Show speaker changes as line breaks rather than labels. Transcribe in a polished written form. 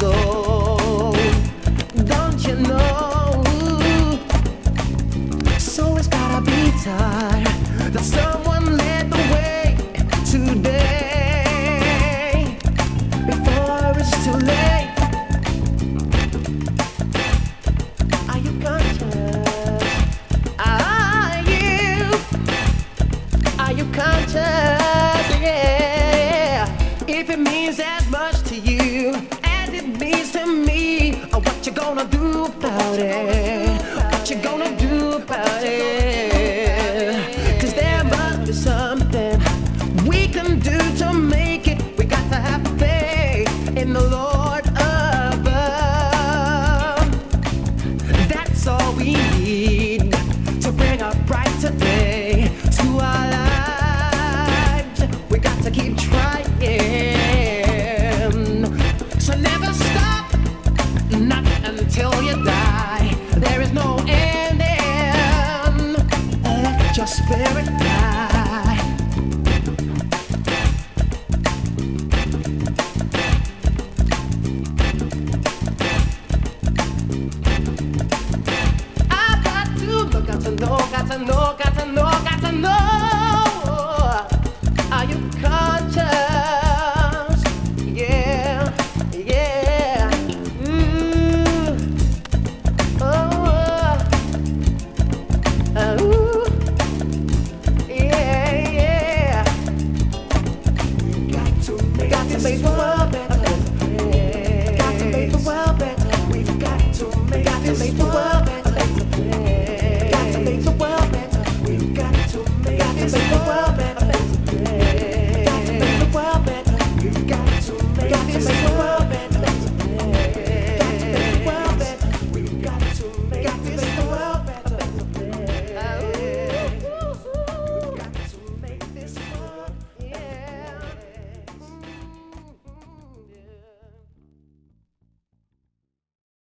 alone. Don't you know? So it's gotta be time that someone led the way today before it's too late. Are you conscious? Are you conscious? Yeah. If it means as much to you as it means to me, what you gonna do about it? What you gonna do about it? 'Cause there must be something we can do to make it. We got to have faith in the Lord above. That's all we need to bring a brighter day to our lives. We got to keep trying. So never stop, not until you die. There is no ending. Let your spirit